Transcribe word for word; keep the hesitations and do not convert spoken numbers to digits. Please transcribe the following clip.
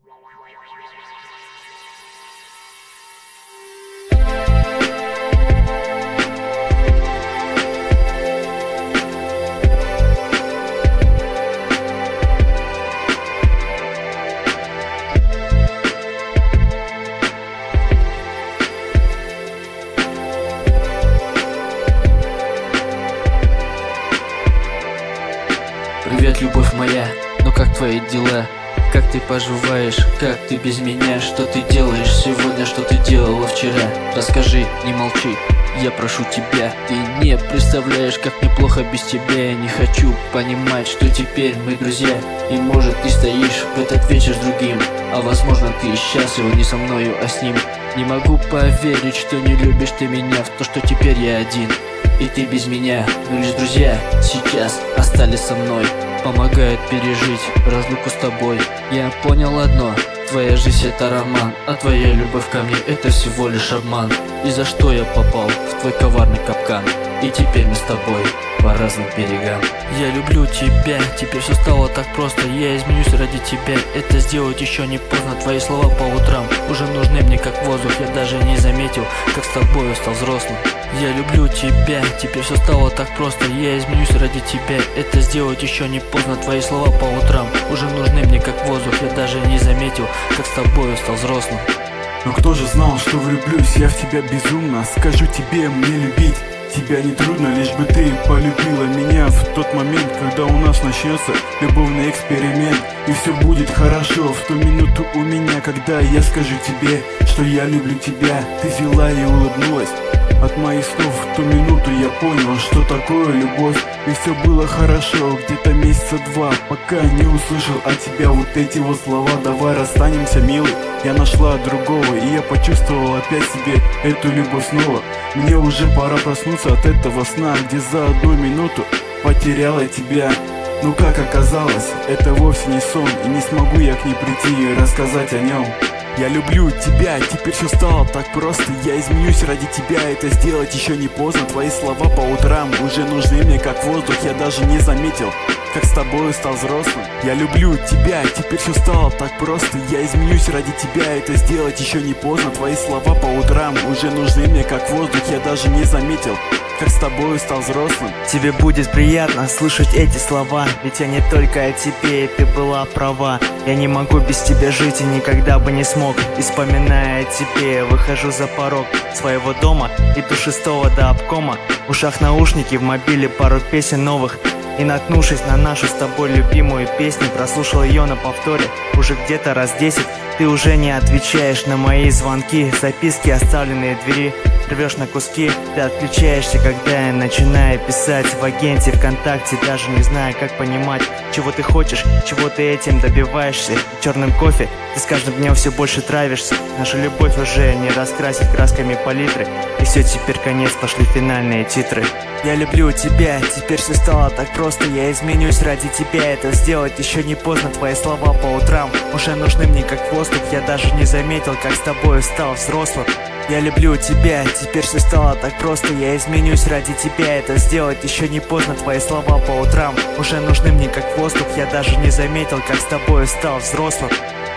Привет, любовь моя, ну как твои дела? Как ты поживаешь? Как ты без меня? Что ты делаешь сегодня? Что ты делала вчера? Расскажи, не молчи, я прошу тебя. Ты не представляешь, как мне плохо без тебя. Я не хочу понимать, что теперь мы друзья. И может ты стоишь в этот вечер с другим, а возможно ты счастлива не со мною, а с ним. Не могу поверить, что не любишь ты меня, в то, что теперь я один и ты без меня. Но лишь друзья сейчас остались со мной, помогают пережить разлуку с тобой. Я понял одно: твоя жизнь это роман, а твоя любовь ко мне это всего лишь обман. И за что я попал в твой коварный капкан? И теперь мы с тобой по разным берегам. Я люблю тебя, теперь все стало так просто. Я изменюсь ради тебя, это сделать еще не поздно. Твои слова по утрам уже нужны мне как воздух. Я даже не заметил, как с тобой стал взрослым. Я люблю тебя, теперь все стало так просто. Я изменюсь ради тебя, это сделать еще не поздно. Твои слова по утрам уже нужны мне как воздух. Я даже не заметил, как с тобой стал взрослым. Но кто же знал, что влюблюсь я в тебя безумно? Скажу тебе, мне любить тебя не трудно, лишь бы ты полюбила меня в тот момент, когда у нас начнется любовный эксперимент. И все будет хорошо в ту минуту у меня, когда я скажу тебе, что я люблю тебя. Ты взяла и улыбнулась от моих слов. В ту минуту я понял, что такое любовь. И все было хорошо где-то месяца два, пока не услышал от тебя вот эти вот слова: давай расстанемся, милый. Я нашла другого, и я почувствовал опять себе эту любовь снова. Мне уже пора проснуться от этого сна, где за одну минуту потеряла тебя. Ну как оказалось, это вовсе не сон, и не смогу я к ней прийти и рассказать о нем. Я люблю тебя, теперь все стало так просто. Я изменюсь ради тебя, это сделать еще не поздно. Твои слова по утрам уже нужны мне как воздух. Я даже не заметил, как с тобой стал взрослым. Я люблю тебя, теперь все стало так просто. Я изменюсь ради тебя, это сделать еще не поздно. Твои слова по утрам уже нужны мне как воздух. Я даже не заметил, как с тобой стал взрослым. Тебе будет приятно слышать эти слова, ведь я не только о тебе, и ты была права. Я не могу без тебя жить и никогда бы не смог. И вспоминая о тебе, я выхожу за порог своего дома, иду шестого до обкома. В ушах наушники, в мобиле пару песен новых. И наткнувшись на нашу с тобой любимую песню, прослушал ее на повторе уже где-то раз десять. Ты уже не отвечаешь на мои звонки, записки, оставленные в двери, рвешь на куски. Ты отключаешься, когда я начинаю писать в агенте ВКонтакте, даже не знаю, как понимать, чего ты хочешь, чего ты этим добиваешься. Черным кофе ты с каждым днем все больше травишься. Наша любовь уже не раскрасит красками палитры, и все, теперь конец, пошли финальные титры. Я люблю тебя, теперь все стало так просто. Я изменюсь ради тебя, это сделать еще не поздно. Твои слова по утрам уже нужны мне как воздух. Я даже не заметил, как с тобой стал взрослым. Я люблю тебя, теперь все стало так просто. Я изменюсь ради тебя, это сделать еще не поздно. Твои слова по утрам уже нужны мне как воздух. Я даже не заметил, как с тобой стал взрослым.